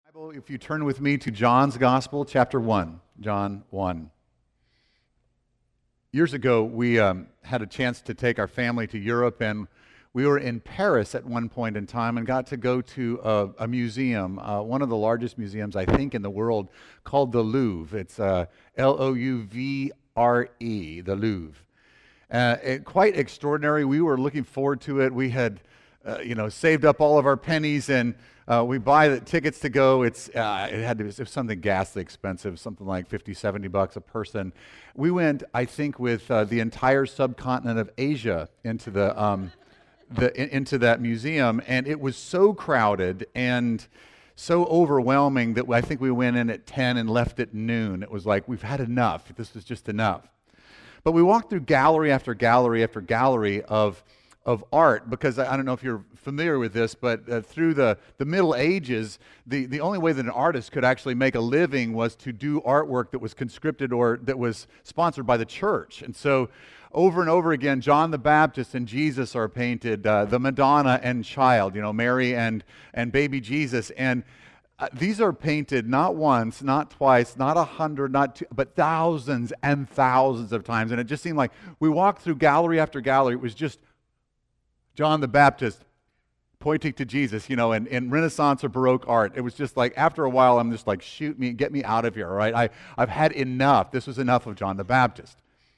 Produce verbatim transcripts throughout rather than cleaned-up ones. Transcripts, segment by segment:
Bible, if you turn with me to John's Gospel, chapter one, John one. Years ago, we um, had a chance to take our family to Europe, and we were in Paris at one point in time and got to go to a, a museum, uh, one of the largest museums, I think, in the world, called the Louvre. It's uh, L O U V R E, the Louvre. Uh, it, quite extraordinary. We were looking forward to it. We had, uh, you know, saved up all of our pennies, and uh, we buy the tickets to go. It's uh, it had to be something ghastly expensive, something like fifty, seventy bucks a person. We went, I think, with uh, the entire subcontinent of Asia into the um, the in, into that museum, and it was so crowded and so overwhelming that I think we went in at ten and left at noon. It was like, we've had enough. This was just enough. But we walked through gallery after gallery after gallery of of art, because I, I don't know if you're familiar with this, but uh, through the, the Middle Ages, the, the only way that an artist could actually make a living was to do artwork that was conscripted or that was sponsored by the church. And so over and over again, John the Baptist and Jesus are painted, uh, the Madonna and child, you know, Mary and, and baby Jesus. And Uh, these are painted not once, not twice, not a hundred, not two, but thousands and thousands of times. And it just seemed like we walked through gallery after gallery. It was just John the Baptist pointing to Jesus, you know, in, in Renaissance or Baroque art. It was just like, after a while, I'm just like, shoot me, get me out of here, all right? I, I've had enough. This was enough of John the Baptist.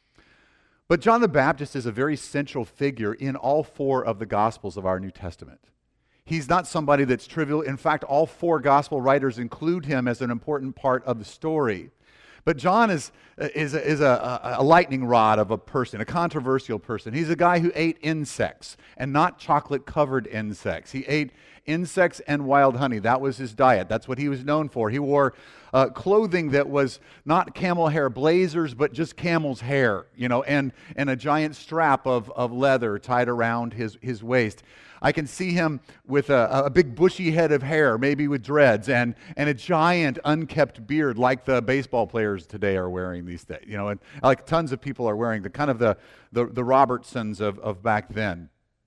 But John the Baptist is a very central figure in all four of the Gospels of our New Testament. He's not somebody that's trivial. In fact, all four gospel writers include him as an important part of the story. But John is, is, a, is a, a lightning rod of a person, a controversial person. He's a guy who ate insects, and not chocolate-covered insects. He ate insects and wild honey. That was his diet. That's what he was known for. He wore uh, clothing that was not camel hair blazers, but just camel's hair, you know, and, and a giant strap of, of leather tied around his, his waist. I can see him with a, a big bushy head of hair, maybe with dreads, and, and a giant unkept beard like the baseball players today are wearing these days. You know, and like tons of people are wearing the kind of the, the, the Robertsons of, of back then.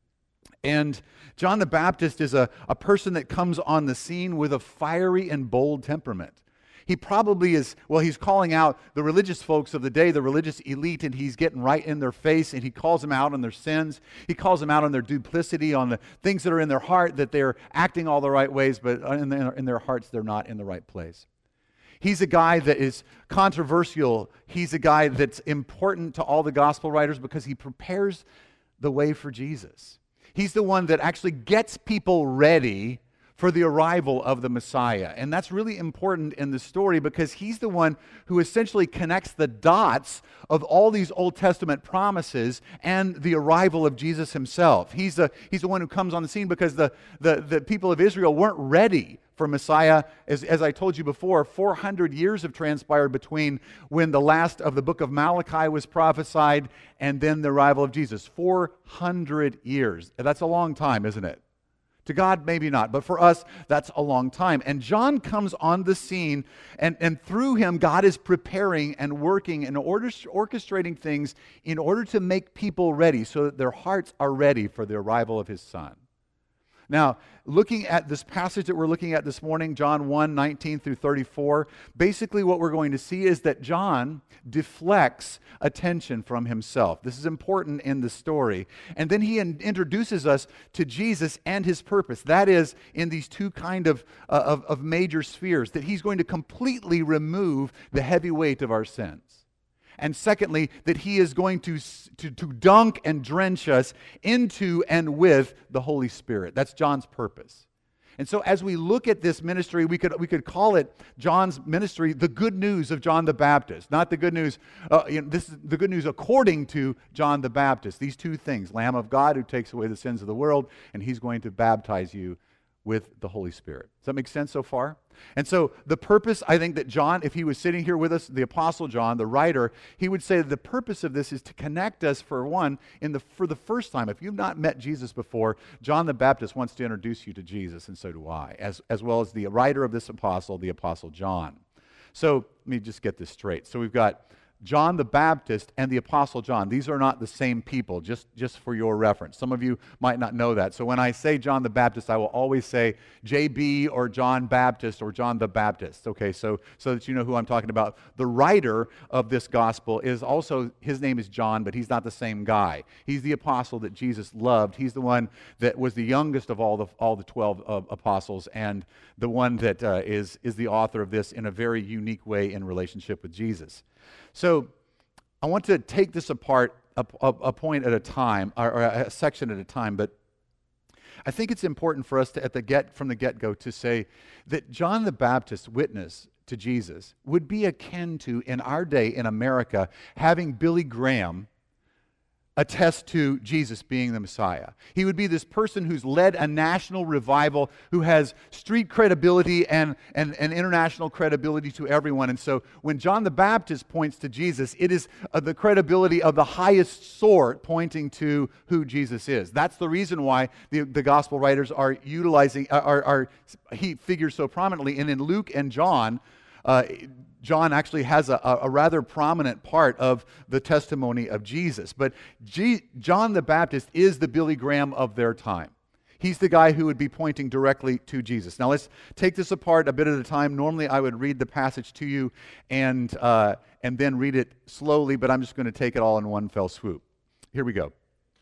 And John the Baptist is a, a person that comes on the scene with a fiery and bold temperament. He probably is, well, he's calling out the religious folks of the day, the religious elite, and he's getting right in their face, and he calls them out on their sins. He calls them out on their duplicity, on the things that are in their heart, that they're acting all the right ways, but in their, in their hearts, they're not in the right place. He's a guy that is controversial. He's a guy that's important to all the gospel writers because he prepares the way for Jesus. He's the one that actually gets people ready for the arrival of the Messiah. And that's really important in the story because he's the one who essentially connects the dots of all these Old Testament promises and the arrival of Jesus himself. He's the, he's the one who comes on the scene because the, the, the people of Israel weren't ready for Messiah. As, as I told you before, four hundred years have transpired between when the last of the book of Malachi was prophesied and then the arrival of Jesus. four hundred years. That's a long time, isn't it? To God, maybe not, but for us, that's a long time. And John comes on the scene, and, and through him, God is preparing and working and order, orchestrating things in order to make people ready so that their hearts are ready for the arrival of his Son. Now, looking at this passage that we're looking at this morning, John one, nineteen through thirty-four, basically what we're going to see is that John deflects attention from himself. This is important in the story. And then he in- introduces us to Jesus and his purpose. That is, in these two kind of, uh, of, of major spheres, that he's going to completely remove the heavy weight of our sins. And secondly, that he is going to, to, to dunk and drench us into and with the Holy Spirit. That's John's purpose. And so as we look at this ministry, we could, we could call it John's ministry the good news of John the Baptist. Not the good news, uh, you know, this is the good news according to John the Baptist. These two things, Lamb of God who takes away the sins of the world, and he's going to baptize you with the Holy Spirit. Does that make sense so far? And so the purpose, I think that John, if he was sitting here with us, the Apostle John, the writer, he would say that the purpose of this is to connect us, for one, in the for the first time. If you've not met Jesus before, John the Baptist wants to introduce you to Jesus, and so do I, as, as well as the writer of this apostle, the Apostle John. So let me just get this straight. So we've got John the Baptist and the Apostle John, these are not the same people, just, just for your reference. Some of you might not know that. So when I say John the Baptist, I will always say J B or John Baptist or John the Baptist, okay, so, so that you know who I'm talking about. The writer of this gospel is also, his name is John, but he's not the same guy. He's the apostle that Jesus loved. He's the one that was the youngest of all the, all the twelve uh, apostles, and the one that uh, is, is the author of this in a very unique way in relationship with Jesus. So I want to take this apart a, a, a point at a time, or, or a section at a time, but I think it's important for us to, at the get from the get-go, to say that John the Baptist's witness to Jesus would be akin to, in our day in America, having Billy Graham attest to Jesus being the Messiah. He would be this person who's led a national revival, who has street credibility and, and, and international credibility to everyone. And so when John the Baptist points to Jesus, it is uh, the credibility of the highest sort pointing to who Jesus is. That's the reason why the, the gospel writers are utilizing, are, are, he figures so prominently. And in Luke and John, uh, John actually has a, a rather prominent part of the testimony of Jesus. But G- John the Baptist is the Billy Graham of their time. He's the guy who would be pointing directly to Jesus. Now let's take this apart a bit at a time. Normally I would read the passage to you and, uh, and then read it slowly, but I'm just going to take it all in one fell swoop. Here we go.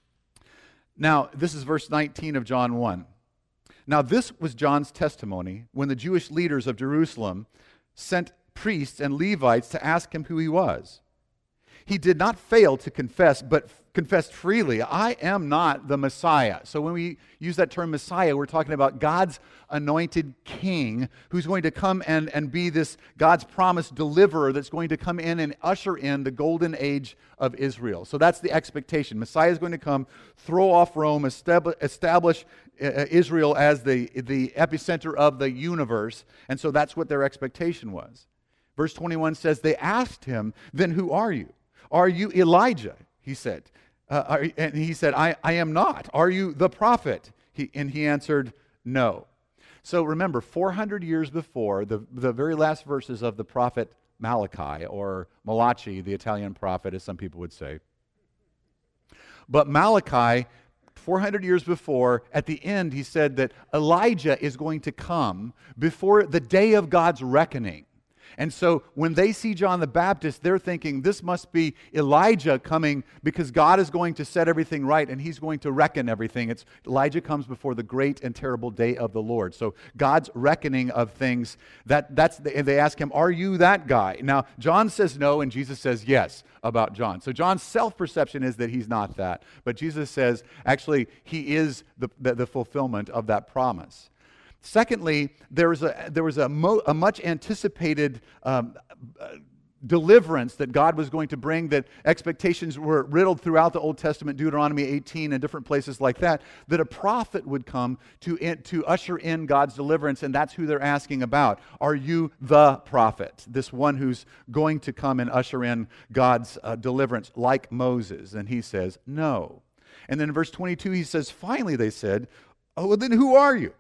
Now, this is verse nineteen of John one. Now this was John's testimony when the Jewish leaders of Jerusalem sent priests and Levites to ask him who he was. He did not fail to confess, but f- confessed freely, I am not the Messiah. So when we use that term Messiah, we're talking about God's anointed king who's going to come and, and be this God's promised deliverer that's going to come in and usher in the golden age of Israel. So that's the expectation. Messiah is going to come, throw off Rome, establish, establish uh, Israel as the, the epicenter of the universe. And so that's what their expectation was. Verse twenty-one says, they asked him, then who are you? Are you Elijah? He said. Uh, are, and he said, I, I am not. Are you the prophet? He, and he answered, no. So remember, four hundred years before, the, the very last verses of the prophet Malachi, or Malachi, the Italian prophet, as some people would say. But Malachi, four hundred years before, at the end, he said that Elijah is going to come before the day of God's reckoning. And so when they see John the Baptist, they're thinking this must be Elijah coming because God is going to set everything right and he's going to reckon everything. It's Elijah comes before the great and terrible day of the Lord. So God's reckoning of things, that that's the, and they ask him, are you that guy? Now, John says no and Jesus says yes about John. So John's self-perception is that he's not that. But Jesus says, actually, he is the, the, the fulfillment of that promise. Secondly, there was a, there was a, mo, a much anticipated um, uh, deliverance that God was going to bring, that expectations were riddled throughout the Old Testament, Deuteronomy eighteen and different places like that, that a prophet would come to, in, to usher in God's deliverance, and that's who they're asking about. Are you the prophet? This one who's going to come and usher in God's uh, deliverance like Moses? And he says, no. And then in verse twenty-two he says, finally they said, oh, well, then who are you?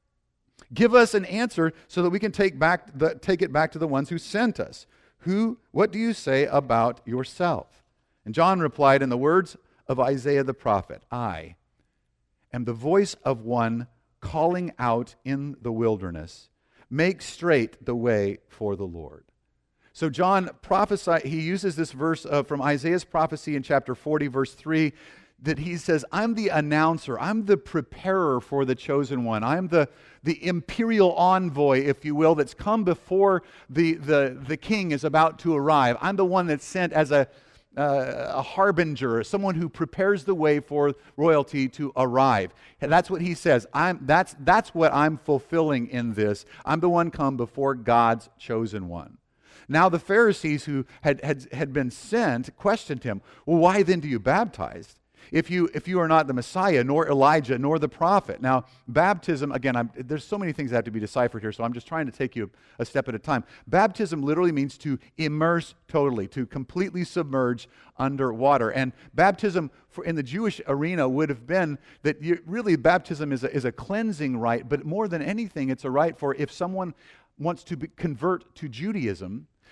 Give us an answer so that we can take back the, take it back to the ones who sent us. Who, what do you say about yourself? And John replied in the words of Isaiah the prophet, I am the voice of one calling out in the wilderness, make straight the way for the Lord. So John prophesied, he uses this verse uh, from Isaiah's prophecy in chapter forty, verse three, that he says, I'm the announcer, I'm the preparer for the chosen one. I'm the, the imperial envoy, if you will, that's come before the, the, the king is about to arrive. I'm the one that's sent as a, uh, a harbinger, someone who prepares the way for royalty to arrive. And that's what he says. I'm, that's, that's what I'm fulfilling in this. I'm the one come before God's chosen one. Now the Pharisees who had, had, had been sent questioned him, well, why then do you baptize? If you if you are not the Messiah, nor Elijah, nor the prophet. Now, baptism, again, I'm, there's so many things that have to be deciphered here, so I'm just trying to take you a step at a time. Baptism literally means to immerse totally, to completely submerge under water. And baptism for, in the Jewish arena would have been that you, really baptism is a, is a cleansing rite, but more than anything, it's a rite for if someone wants to be, convert to Judaism,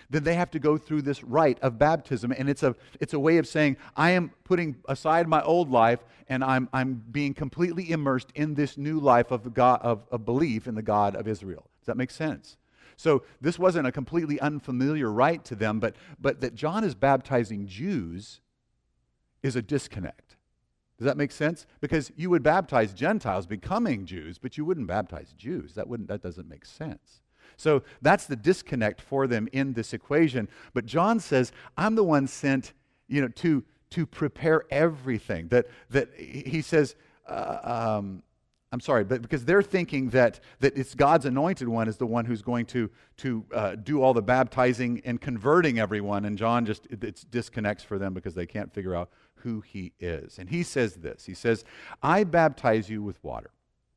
then they have to go through this rite of baptism. And it's a it's a way of saying, I am putting aside my old life, and I'm I'm being completely immersed in this new life of God of, of belief in the God of Israel. Does that make sense? So this wasn't a completely unfamiliar rite to them, but but that John is baptizing Jews is a disconnect. Does that make sense? Because you would baptize Gentiles becoming Jews, but you wouldn't baptize Jews. That wouldn't that doesn't make sense. So that's the disconnect for them in this equation. But John says, I'm the one sent, you know, to to prepare everything. That that he says, uh, um, I'm sorry, but because they're thinking that that it's God's anointed one is the one who's going to to uh, do all the baptizing and converting everyone, and John just it, it disconnects for them because they can't figure out who he is. And he says this. He says, I baptize you with water,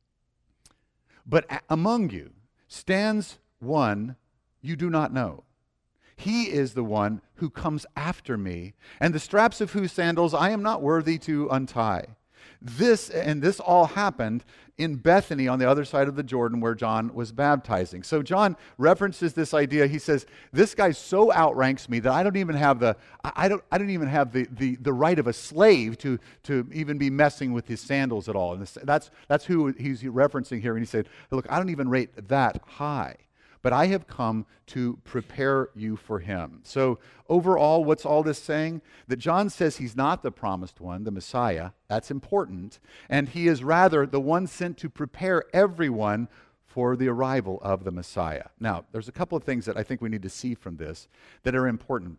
but a- among you stands one you do not know. He is the one who comes after me, and the straps of whose sandals I am not worthy to untie. This and this all happened in Bethany on the other side of the Jordan where John was baptizing. So John references this idea. He says, this guy so outranks me that I don't even have the I don't I don't even have the the, the right of a slave to to even be messing with his sandals at all. And this, that's that's who he's referencing here. And he said, look, I don't even rate that high. But I have come to prepare you for him. So overall, what's all this saying? That John says he's not the promised one, the Messiah. That's important. And he is rather the one sent to prepare everyone for the arrival of the Messiah. Now, there's a couple of things that I think we need to see from this that are important.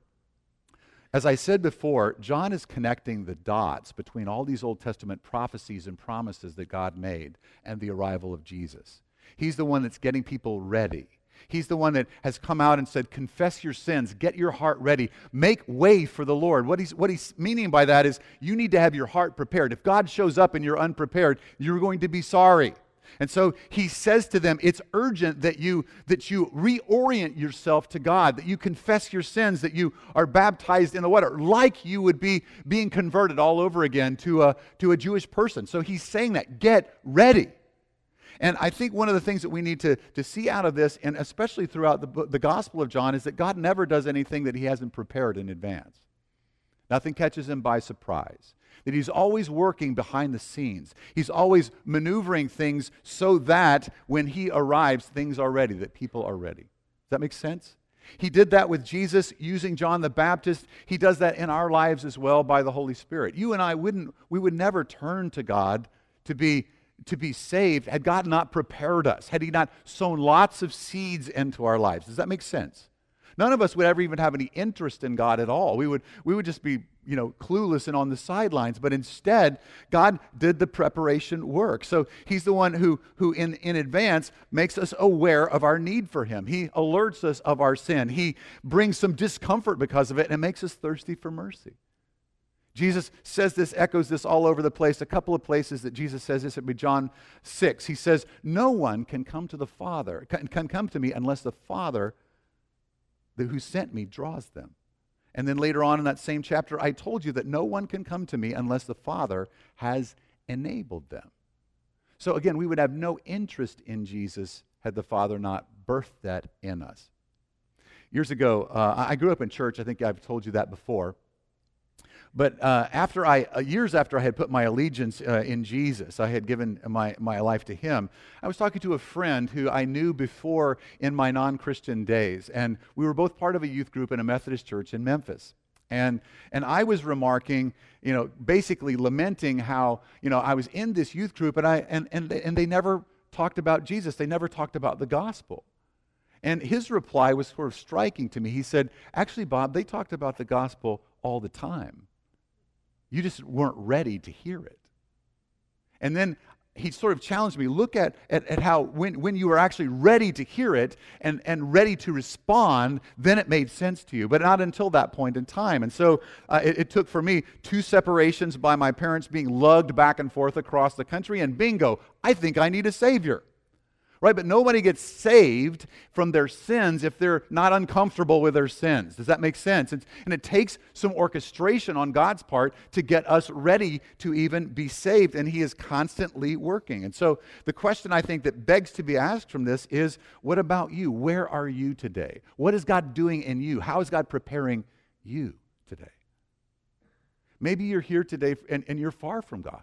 As I said before, John is connecting the dots between all these Old Testament prophecies and promises that God made and the arrival of Jesus. He's the one that's getting people ready. He's the one that has come out and said, confess your sins, get your heart ready, make way for the Lord. What he's, what he's meaning by that is you need to have your heart prepared. If God shows up and you're unprepared, you're going to be sorry. And so he says to them, it's urgent that you that you reorient yourself to God, that you confess your sins, that you are baptized in the water, like you would be being converted all over again to a, to a Jewish person. So he's saying that, get ready. And I think one of the things that we need to, to see out of this, and especially throughout the, the Gospel of John, is that God never does anything that he hasn't prepared in advance. Nothing catches him by surprise. That he's always working behind the scenes. He's always maneuvering things so that when he arrives, things are ready, that people are ready. Does that make sense? He did that with Jesus using John the Baptist. He does that in our lives as well by the Holy Spirit. You and I wouldn't, we would never turn to God to be to be saved had God not prepared us, had he not sown lots of seeds into our lives. Does that make sense? None of us would ever even have any interest in God at all. We would we would just be, you know, clueless and on the sidelines. But instead, God did the preparation work. So he's the one who, who in, in advance makes us aware of our need for him. He alerts us of our sin. He brings some discomfort because of it and makes us thirsty for mercy. Jesus says this, echoes this all over the place. A couple of places that Jesus says this would be John six. He says, no one can come to the Father, can, can come to me unless the Father who sent me draws them. And then later on in that same chapter, I told you that no one can come to me unless the Father has enabled them. So again, we would have no interest in Jesus had the Father not birthed that in us. Years ago, uh, I grew up in church. I think I've told you that before. But uh, after I, uh, years after I had put my allegiance uh, in Jesus, I had given my, my life to him, I was talking to a friend who I knew before in my non-Christian days. And we were both part of a youth group in a Methodist church in Memphis. And and I was remarking, you know, basically lamenting how, you know, I was in this youth group and I and and, and they never talked about Jesus. They never talked about the gospel. And his reply was sort of striking to me. He said, actually, Bob, they talked about the gospel all the time. You just weren't ready to hear it. And then he sort of challenged me, look at, at, at how when, when you were actually ready to hear it and, and ready to respond, then it made sense to you, but not until that point in time. And so uh, it, it took for me two separations by my parents being lugged back and forth across the country, and bingo, I think I need a Savior. right? But nobody gets saved from their sins if they're not uncomfortable with their sins. Does that make sense? And, and it takes some orchestration on God's part to get us ready to even be saved, and he is constantly working. And so the question I think that begs to be asked from this is, what about you? Where are you today? What is God doing in you? How is God preparing you today? Maybe you're here today and, and you're far from God.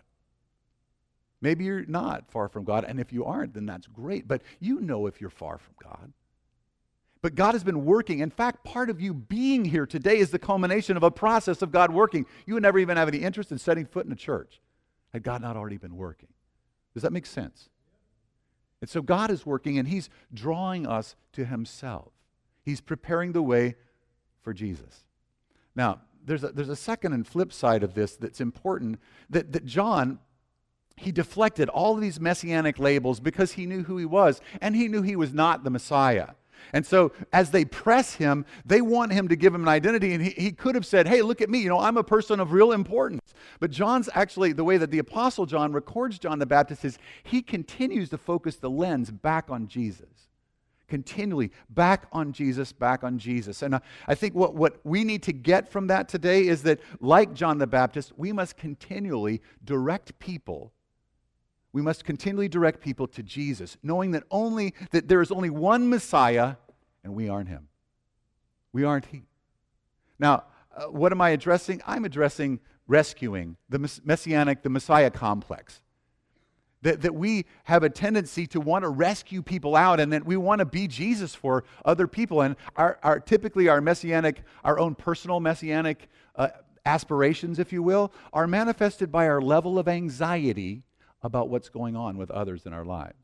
Maybe you're not far from God, and if you aren't, then that's great. But you know if you're far from God. But God has been working. In fact, part of you being here today is the culmination of a process of God working. You would never even have any interest in setting foot in a church had God not already been working. Does that make sense? And so God is working, and he's drawing us to himself. He's preparing the way for Jesus. Now, there's a, there's a second and flip side of this that's important, that, that John, he deflected all of these messianic labels because he knew who he was, and he knew he was not the Messiah. And so as they press him, they want him to give him an identity, and he, he could have said, hey, look at me, you know, I'm a person of real importance. But John's actually, the way that the Apostle John records John the Baptist is he continues to focus the lens back on Jesus. Continually back on Jesus, back on Jesus. And uh, I think what, what we need to get from that today is that, like John the Baptist, we must continually direct people. We must continually direct people to Jesus, knowing that only that there is only one Messiah, and we aren't him. We aren't he. Now, uh, what am I addressing? I'm addressing rescuing the messianic, the Messiah complex. That, that we have a tendency to want to rescue people out, and that we want to be Jesus for other people. And our, our typically our messianic, our own personal messianic uh, aspirations, if you will, are manifested by our level of anxiety about what's going on with others in our lives.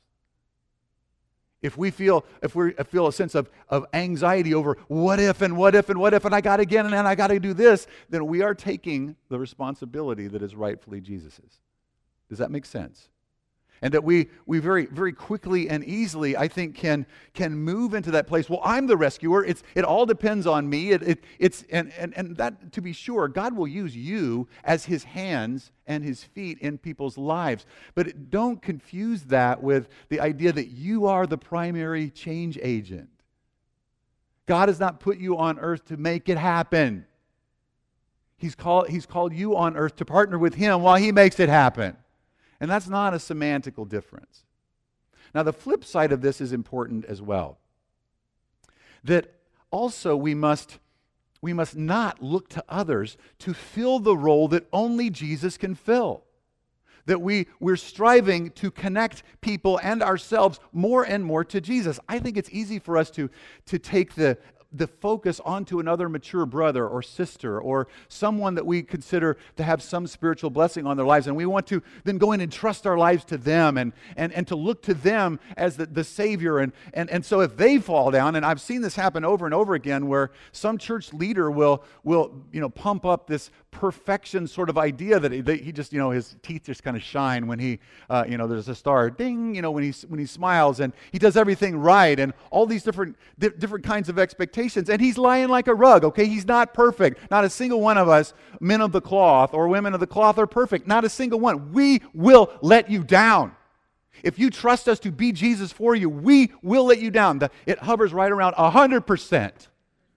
If we feel, if we feel a sense of, of anxiety over what if and what if and what if and I got again and then I got to do this, then we are taking the responsibility that is rightfully Jesus's. Does that make sense? And that we we very very quickly and easily, I think, can can move into that place. Well, I'm the rescuer. It's it all depends on me. It, it it's and, and and that, to be sure, God will use you as his hands and his feet in people's lives. But don't confuse that with the idea that you are the primary change agent. God has not put you on earth to make it happen. He's called he's called you on earth to partner with him while he makes it happen. And that's not a semantical difference. Now, the flip side of this is important as well. That also we must, we must not look to others to fill the role that only Jesus can fill. That we, we're striving to connect people and ourselves more and more to Jesus. I think it's easy for us to, to take the the focus onto another mature brother or sister or someone that we consider to have some spiritual blessing on their lives, and we want to then go in and trust our lives to them and and, and to look to them as the, the Savior. And, and, and so if they fall down, and I've seen this happen over and over again, where some church leader will, will you know, pump up this perfection sort of idea that he, that he just, you know, his teeth just kind of shine when he, uh, you know, there's a star, ding, you know, when he, when he smiles, and he does everything right, and all these different, di- different kinds of expectations. And he's lying like a rug, okay? He's not perfect. Not a single one of us, men of the cloth or women of the cloth, are perfect. Not a single one. We will let you down. If you trust us to be Jesus for you, we will let you down. The, it hovers right around one hundred percent.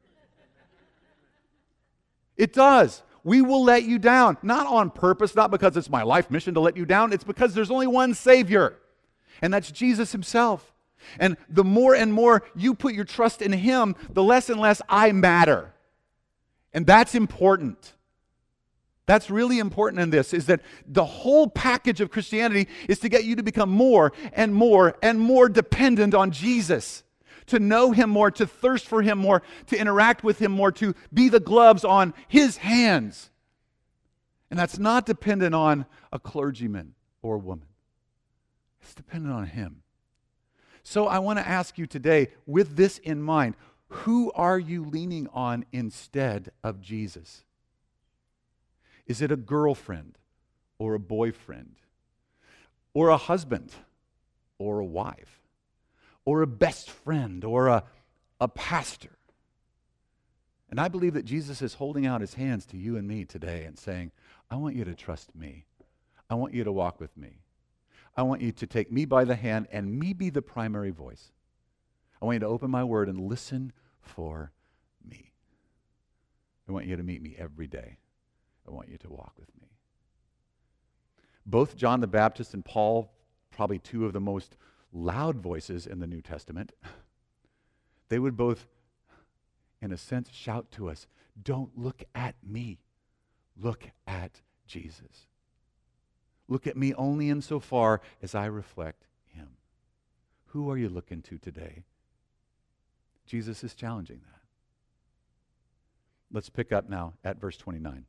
It does. We will let you down. Not on purpose, not because it's my life mission to let you down. It's because there's only one Savior, and that's Jesus himself. And the more and more you put your trust in him, the less and less I matter. And that's important. That's really important in this, is that the whole package of Christianity is to get you to become more and more and more dependent on Jesus. To know him more, to thirst for him more, to interact with him more, to be the gloves on his hands. And that's not dependent on a clergyman or a woman. It's dependent on him. So I want to ask you today, with this in mind, who are you leaning on instead of Jesus? Is it a girlfriend or a boyfriend or a husband or a wife or a best friend or a, a pastor? And I believe that Jesus is holding out his hands to you and me today and saying, I want you to trust me. I want you to walk with me. I want you to take me by the hand and me be the primary voice. I want you to open my word and listen for me. I want you to meet me every day. I want you to walk with me. Both John the Baptist and Paul, probably two of the most loud voices in the New Testament, they would both, in a sense, shout to us, don't look at me. Look at Jesus. Look at me only insofar as I reflect him. Who are you looking to today? Jesus is challenging that. Let's pick up now at verse twenty-nine.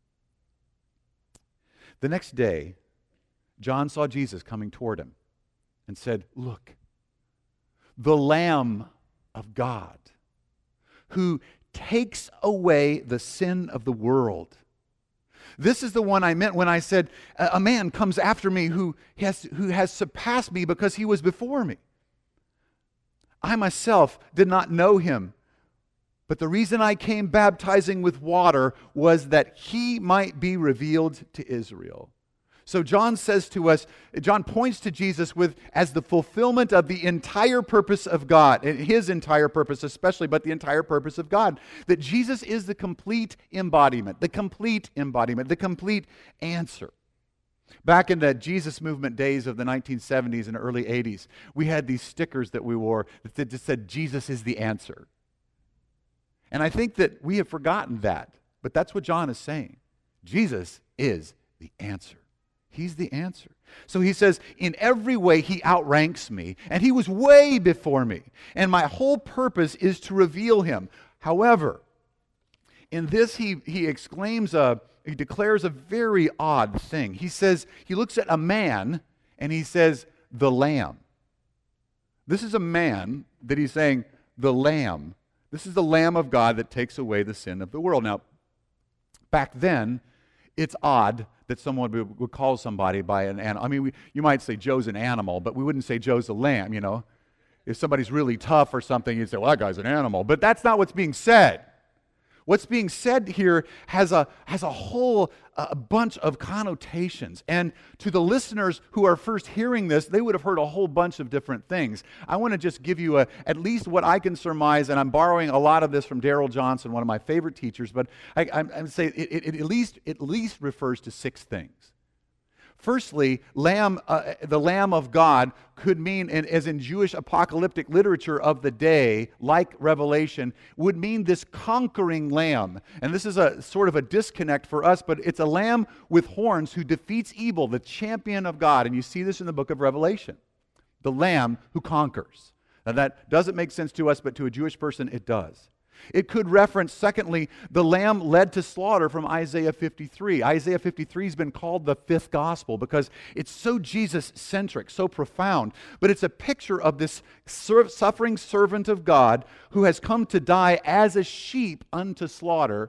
The next day, John saw Jesus coming toward him and said, look, the Lamb of God who takes away the sin of the world. This is the one I meant when I said, a man comes after me who has, who has surpassed me because he was before me. I myself did not know him, but the reason I came baptizing with water was that he might be revealed to Israel. So John says to us, John points to Jesus with as the fulfillment of the entire purpose of God, and his entire purpose especially, but the entire purpose of God. That Jesus is the complete embodiment, the complete embodiment, the complete answer. Back in the Jesus movement days of the nineteen seventies and early eighties, we had these stickers that we wore that just said, Jesus is the answer. And I think that we have forgotten that, but that's what John is saying. Jesus is the answer. He's the answer. So he says, in every way he outranks me, and he was way before me, and my whole purpose is to reveal him. However, in this he, he exclaims, a, he declares a very odd thing. He says, he looks at a man, and he says, the Lamb. This is a man that he's saying, the Lamb. This is the Lamb of God that takes away the sin of the world. Now, back then, it's odd that someone would, would call somebody by an animal. I mean, we, you might say Joe's an animal, but we wouldn't say Joe's a lamb, you know. If somebody's really tough or something, you'd say, well, that guy's an animal. But that's not what's being said. What's being said here has a, has a whole uh, bunch of connotations. And to the listeners who are first hearing this, they would have heard a whole bunch of different things. I want to just give you a, at least what I can surmise, and I'm borrowing a lot of this from Darrell Johnson, one of my favorite teachers, but I, I, I would say it, it, it at least, at least refers to six things. Firstly, lamb, uh, the Lamb of God could mean, and as in Jewish apocalyptic literature of the day, like Revelation, would mean this conquering lamb. And this is a sort of a disconnect for us, but it's a lamb with horns who defeats evil, the champion of God. And you see this in the book of Revelation. The lamb who conquers. Now that doesn't make sense to us, but to a Jewish person it does. It could reference, secondly, the lamb led to slaughter from Isaiah fifty-three. Isaiah fifty-three has been called the fifth gospel because it's so Jesus-centric, so profound. But it's a picture of this suffering servant of God who has come to die as a sheep unto slaughter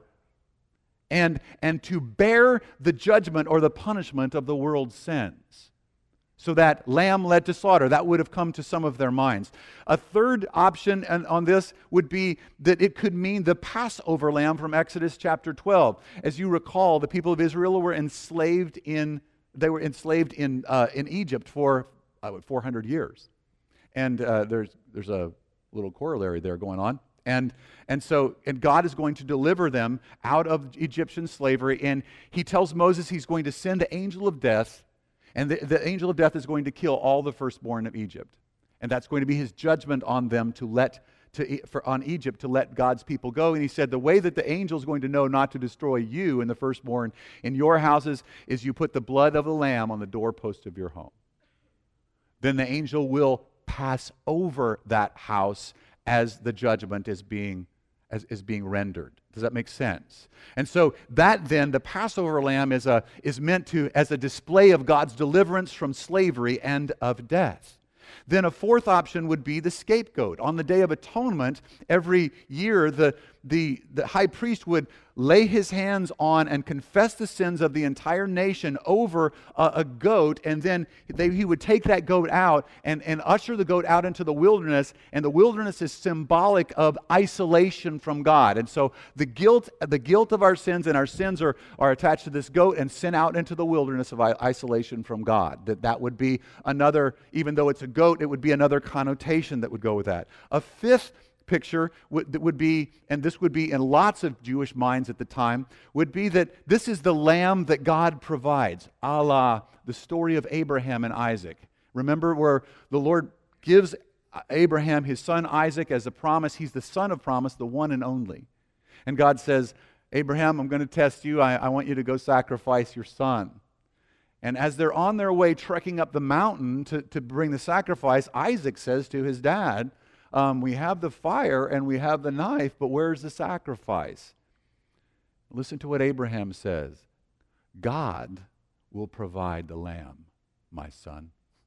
and, and to bear the judgment or the punishment of the world's sins. So that lamb led to slaughter, that would have come to some of their minds. A third option on this would be that it could mean the Passover lamb from Exodus chapter twelve. As you recall, the people of Israel were enslaved in they were enslaved in uh, in Egypt for uh, four hundred years, and uh, there's there's a little corollary there going on. And and so and God is going to deliver them out of Egyptian slavery, and He tells Moses He's going to send the angel of death. And the, the angel of death is going to kill all the firstborn of Egypt. And that's going to be his judgment on them to let to for on Egypt to let God's people go. And he said the way that the angel is going to know not to destroy you and the firstborn in your houses is you put the blood of the lamb on the doorpost of your home. Then the angel will pass over that house as the judgment is being As, is being rendered. Does that make sense? And so that then, the Passover lamb is, a, is meant to as a display of God's deliverance from slavery and of death. Then a fourth option would be the scapegoat. On the Day of Atonement, every year the, the, the high priest would lay his hands on and confess the sins of the entire nation over a, a goat, and then they, he would take that goat out and, and usher the goat out into the wilderness, and the wilderness is symbolic of isolation from God. And so the guilt the guilt of our sins and our sins are, are attached to this goat and sent out into the wilderness of isolation from God. That that would be another, even though it's a goat, it would be another connotation that would go with that. A fifth picture would, that would be, and this would be in lots of Jewish minds at the time, would be that this is the lamb that God provides, a la the story of Abraham and Isaac. Remember where the Lord gives Abraham his son Isaac as a promise. He's the son of promise, the one and only. And God says, Abraham, I'm going to test you. I, I want you to go sacrifice your son. And as they're on their way trekking up the mountain to, to bring the sacrifice, Isaac says to his dad, Um, we have the fire and we have the knife, but where's the sacrifice? Listen to what Abraham says. God will provide the lamb, my son.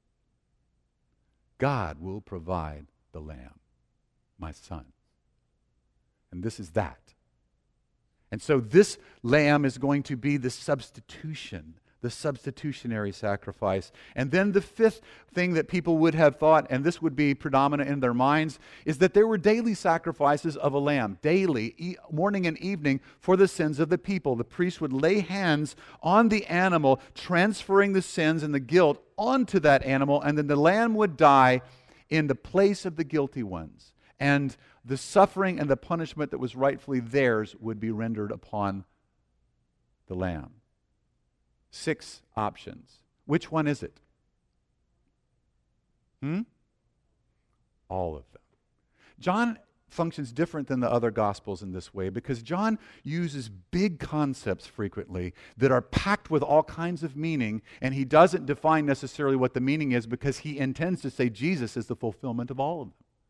God will provide the lamb, my son. And this is that. And so this lamb is going to be the substitution, the substitutionary sacrifice. And then the fifth thing that people would have thought, and this would be predominant in their minds, is that there were daily sacrifices of a lamb, daily, e- morning and evening, for the sins of the people. The priest would lay hands on the animal, transferring the sins and the guilt onto that animal, and then the lamb would die in the place of the guilty ones. And the suffering and the punishment that was rightfully theirs would be rendered upon the lamb. Six options. Which one is it? Hmm? All of them. John functions different than the other Gospels in this way because John uses big concepts frequently that are packed with all kinds of meaning, and he doesn't define necessarily what the meaning is because he intends to say Jesus is the fulfillment of all of them.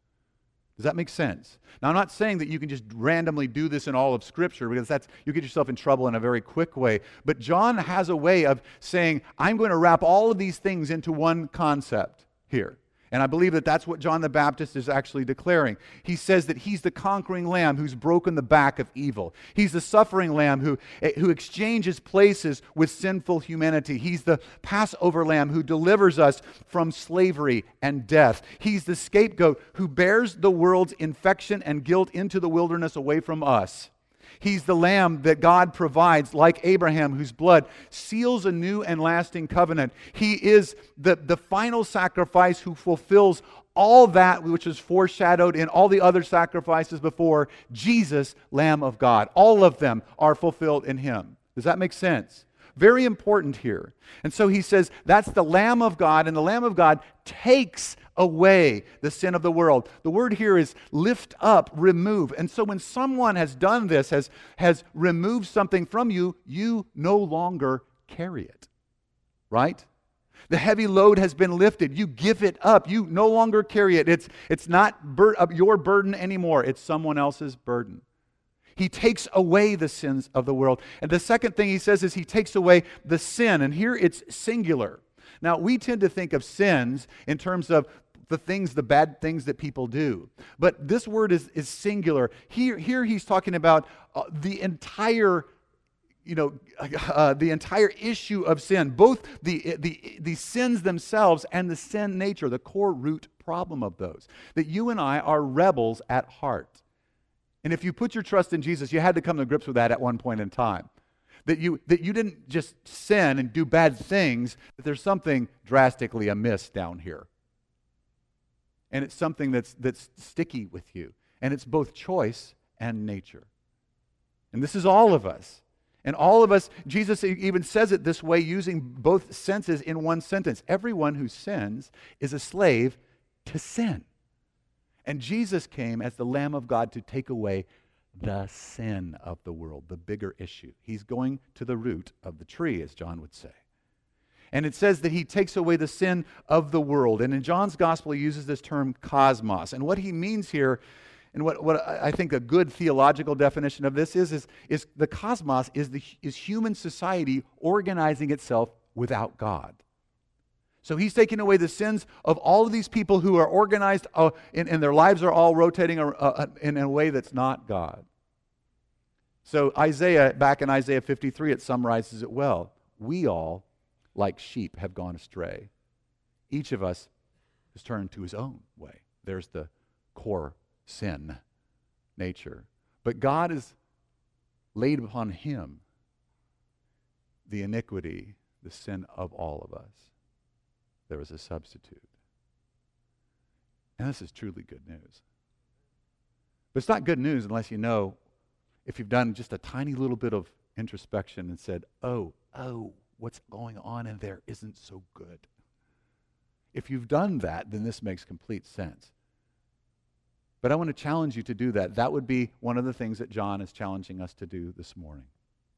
Does that make sense? Now, I'm not saying that you can just randomly do this in all of Scripture because that's you get yourself in trouble in a very quick way. But John has a way of saying, I'm going to wrap all of these things into one concept here. And I believe that that's what John the Baptist is actually declaring. He says that he's the conquering lamb who's broken the back of evil. He's the suffering lamb who, who exchanges places with sinful humanity. He's the Passover lamb who delivers us from slavery and death. He's the scapegoat who bears the world's infection and guilt into the wilderness away from us. He's the lamb that God provides, like Abraham, whose blood seals a new and lasting covenant. He is the, the final sacrifice who fulfills all that which is foreshadowed in all the other sacrifices before. Jesus, Lamb of God. All of them are fulfilled in Him. Does that make sense? Very important here. And so he says that's the Lamb of God, and the Lamb of God takes away the sin of the world. The word here is lift up, remove. And so when someone has done this, has, has removed something from you, you no longer carry it. Right? The heavy load has been lifted. You give it up. You no longer carry it. It's, it's not bur- your burden anymore. It's someone else's burden. He takes away the sins of the world. And the second thing he says is he takes away the sin. And here it's singular. Now, we tend to think of sins in terms of the things, the bad things that people do. But this word is, is singular. Here, here he's talking about uh, the entire, you know, uh, the entire issue of sin. Both the, the, the sins themselves and the sin nature, the core root problem of those. That you and I are rebels at heart. And if you put your trust in Jesus, you had to come to grips with that at one point in time. That you, that you didn't just sin and do bad things, that there's something drastically amiss down here. And it's something that's, that's sticky with you. And it's both choice and nature. And this is all of us. And all of us, Jesus even says it this way using both senses in one sentence. Everyone who sins is a slave to sin. And Jesus came as the Lamb of God to take away the sin of the world, the bigger issue. He's going to the root of the tree, as John would say. And it says that he takes away the sin of the world. And in John's gospel, he uses this term cosmos. And what he means here, and what, what I think a good theological definition of this is, is, is the cosmos is, the, is human society organizing itself without God. So he's taking away the sins of all of these people who are organized uh, and, and their lives are all rotating uh, uh, in a way that's not God. So Isaiah, back in Isaiah fifty-three, it summarizes it well. We all, like sheep, have gone astray. Each of us has turned to his own way. There's the core sin nature. But God has laid upon him the iniquity, the sin of all of us. There was a substitute. And this is truly good news. But it's not good news unless you know, if you've done just a tiny little bit of introspection and said, oh, oh, what's going on in there isn't so good. If you've done that, then this makes complete sense. But I want to challenge you to do that. That would be one of the things that John is challenging us to do this morning.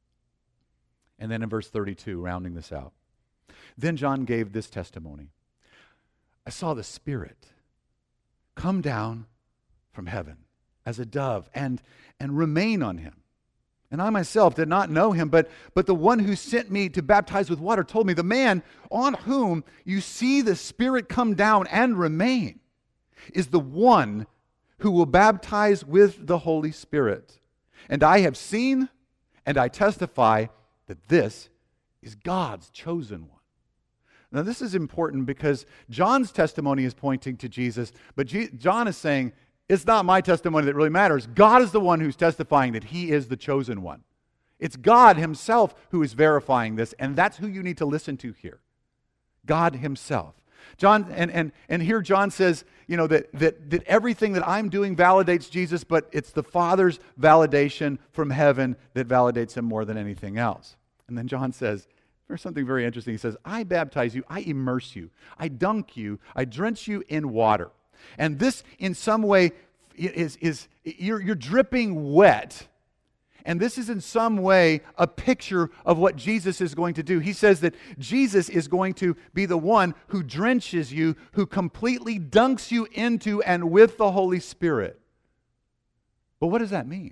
And then in verse thirty-two, rounding this out. Then John gave this testimony. I saw the Spirit come down from heaven as a dove and, and remain on him. And I myself did not know him, but, but the one who sent me to baptize with water told me, the man on whom you see the Spirit come down and remain is the one who will baptize with the Holy Spirit. And I have seen and I testify that this is God's chosen one. Now this is important because John's testimony is pointing to Jesus, but G- John is saying, it's not my testimony that really matters. God is the one who's testifying that he is the chosen one. It's God himself who is verifying this, and that's who you need to listen to here. God himself. John, and, and, and here John says, you know, that, that, that everything that I'm doing validates Jesus, but it's the Father's validation from heaven that validates him more than anything else. And then John says, there's something very interesting. He says, I baptize you, I immerse you, I dunk you, I drench you in water. And this in some way is, is you're, you're dripping wet. And this is in some way a picture of what Jesus is going to do. He says that Jesus is going to be the one who drenches you, who completely dunks you into and with the Holy Spirit. But what does that mean?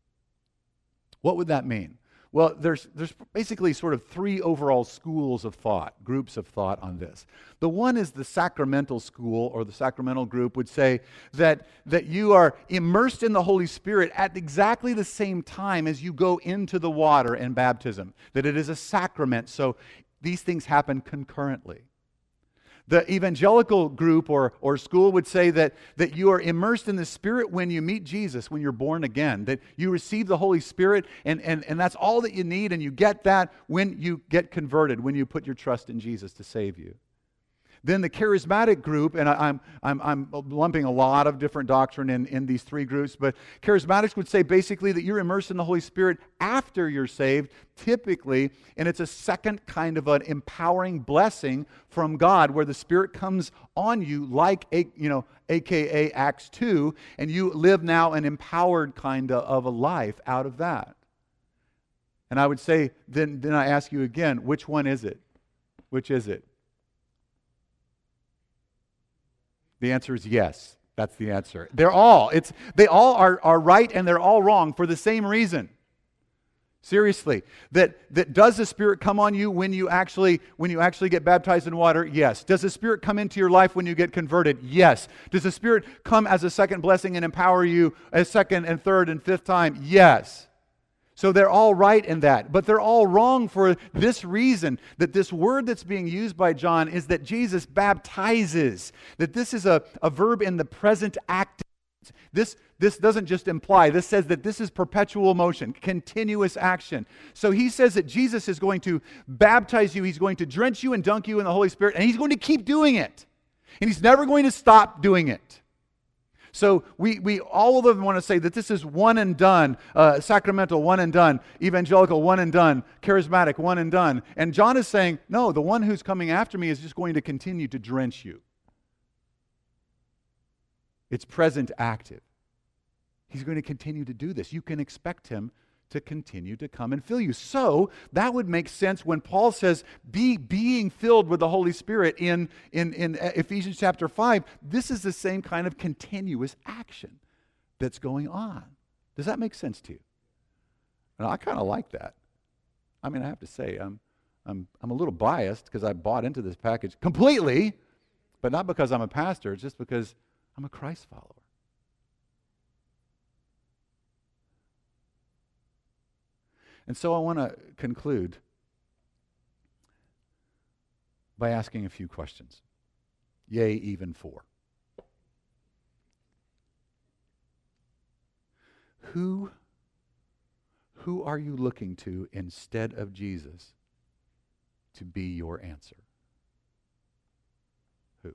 What would that mean? Well, there's there's basically sort of three overall schools of thought, groups of thought on this. The one is the sacramental school, or the sacramental group would say that, that you are immersed in the Holy Spirit at exactly the same time as you go into the water in baptism, that it is a sacrament, so these things happen concurrently. The evangelical group or, or school would say that, that you are immersed in the Spirit when you meet Jesus, when you're born again, that you receive the Holy Spirit, and, and, and that's all that you need, and you get that when you get converted, when you put your trust in Jesus to save you. Then the charismatic group, and I, I'm, I'm, I'm lumping a lot of different doctrine in, in these three groups, but charismatics would say basically that you're immersed in the Holy Spirit after you're saved, typically, and it's a second kind of an empowering blessing from God where the Spirit comes on you like, a, you know, A K A Acts two, and you live now an empowered kind of a life out of that. And I would say, then, then I ask you again, which one is it? Which is it? The answer is yes. That's the answer. They're all, it's, they all are, are right and they're all wrong for the same reason. Seriously. That, that does the Spirit come on you when you actually, when you actually get baptized in water? Yes. Does the Spirit come into your life when you get converted? Yes. Does the Spirit come as a second blessing and empower you a second and third and fifth time? Yes. So they're all right in that, but they're all wrong for this reason, that this word that's being used by John is that Jesus baptizes, that this is a, a verb in the present active. This, this doesn't just imply, this says that this is perpetual motion, continuous action. So he says that Jesus is going to baptize you, he's going to drench you and dunk you in the Holy Spirit, and he's going to keep doing it. And he's never going to stop doing it. So we, we all of them want to say that this is one and done, uh, sacramental, one and done, evangelical, one and done, charismatic, one and done. And John is saying, no, the one who's coming after me is just going to continue to drench you. It's present active. He's going to continue to do this. You can expect him to continue to come and fill you. So that would make sense when Paul says, be being filled with the Holy Spirit in, in, in Ephesians chapter five. This is the same kind of continuous action that's going on. Does that make sense to you? And I kind of like that. I mean, I have to say, I'm, I'm, I'm a little biased because I bought into this package completely, but not because I'm a pastor, it's just because I'm a Christ follower. And so I want to conclude by asking a few questions. Yea, even four. Who, who are you looking to instead of Jesus to be your answer? Who?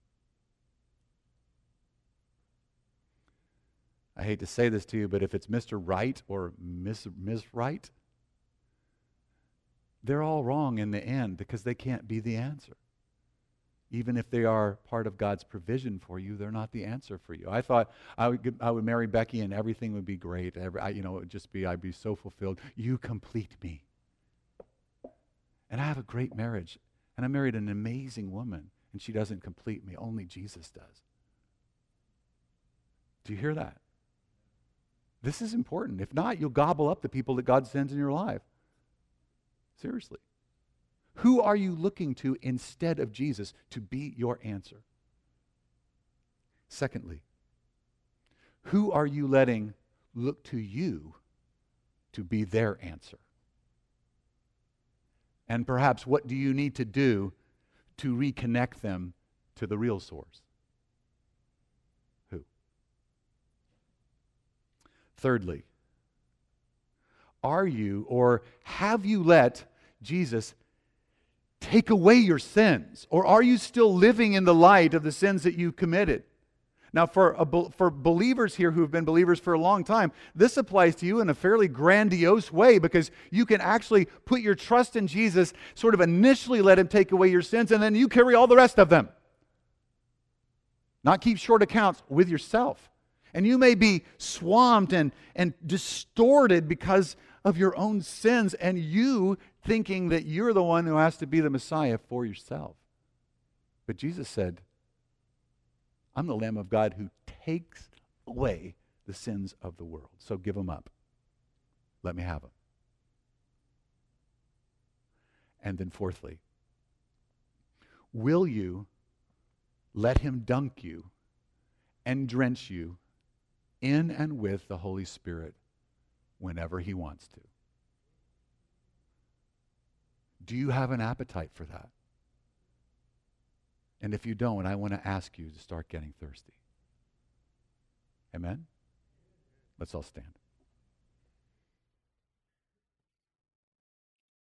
I hate to say this to you, but if it's Mister Right or Miss Miss Right, they're all wrong in the end because they can't be the answer. Even if they are part of God's provision for you, they're not the answer for you. I thought I would, I would marry Becky and everything would be great. Every, I, you know, it would just be, I'd be so fulfilled. You complete me. And I have a great marriage. And I married an amazing woman. And she doesn't complete me. Only Jesus does. Do you hear that? This is important. If not, you'll gobble up the people that God sends in your life. Seriously. Who are you looking to instead of Jesus to be your answer? Secondly, who are you letting look to you to be their answer? And perhaps what do you need to do to reconnect them to the real source? Who? Thirdly, are you or have you let Jesus take away your sins? Or are you still living in the light of the sins that you committed? Now, for, a, for believers here who have been believers for a long time, this applies to you in a fairly grandiose way because you can actually put your trust in Jesus, sort of initially let Him take away your sins, and then you carry all the rest of them. Not keep short accounts with yourself. And you may be swamped and, and distorted because of your own sins, and you thinking that you're the one who has to be the Messiah for yourself. But Jesus said, I'm the Lamb of God who takes away the sins of the world. So give them up. Let me have them. And then fourthly, will you let Him dunk you and drench you in and with the Holy Spirit whenever He wants to? Do you have an appetite for that? And if you don't, I want to ask you to start getting thirsty. Amen? Let's all stand.